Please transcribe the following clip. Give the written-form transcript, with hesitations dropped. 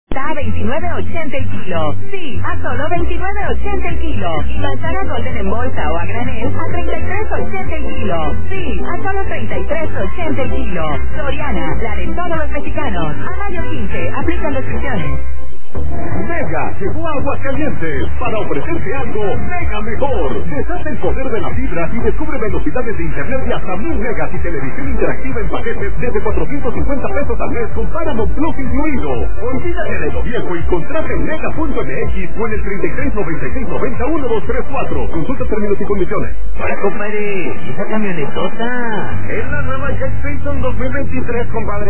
Está a 29.80 el kilo. Sí, a solo 29.80 el kilo. Y manzana golden en bolsa o a granel a 33.80 el kilo. Sí, a solo 33.80 el kilo. Soriana, la de todos los mexicanos. A mayo 15, aplican restricciones. Mega llegó a Aguascalientes para ofrecerte algo mega mejor. Deshace el poder de las fibras y descubre velocidades de internet de hasta 1000 megas y televisión interactiva en paquetes desde 450 pesos al mes con Paramount Plus incluido. Olvídate de lo viejo y contrata en mega.mx o en el 3396901234. Consulta términos y condiciones. Hola, compadre, esa camionetota Es la nueva Jack Payton 2023, compadre.